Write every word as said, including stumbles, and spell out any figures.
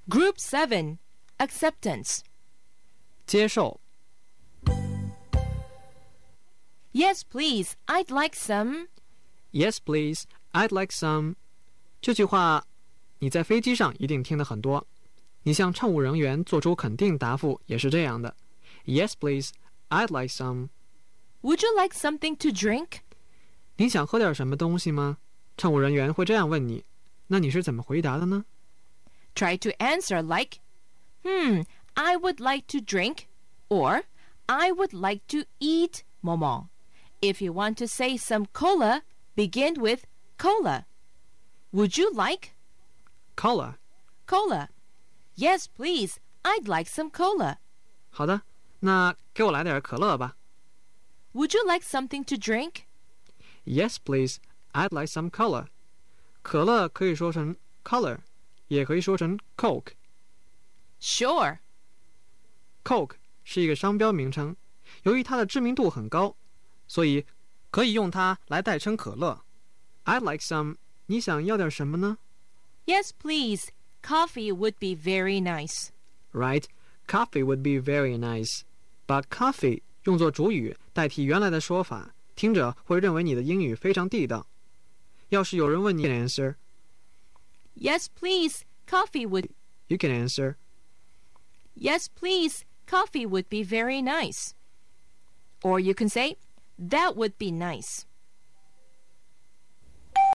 Group seven, Acceptance. 接受。 Yes, please. I'd like some. Yes, please. I'd like some. 这句话你在飞机上一定听得很多。你向乘务人员做出肯定答复也是这样的。Yes, please. I'd like some. Would you like something to drink? 你想喝点什么东西吗？乘务人员会这样问你，那你是怎么回答的呢？ Try to answer like, Hmm, I would like to drink, or I would like to eat momo. If you want to say some cola, begin with cola. Would you like? Cola. Cola. Yes, please. I'd like some cola. 好的，那给我来点可乐吧。 Would you like something to drink? Yes, please. I'd like some cola. 可乐可以说成 color， 也可以说成 Coke. Sure. Coke 是一个商标名称，由于它的知名度很高，所以可以用它来代称可乐。I'd like some. 你想要点什么呢？ Yes, please. Coffee would be very nice. Right. Coffee would be very nice. 把 coffee 用作主语代替原来的说法，听者会认为你的英语非常地道。要是有人问你 you can answer. Yes, please. Coffee would... You can answer. Yes, please. Coffee would be very nice. Or you can say, That would be nice.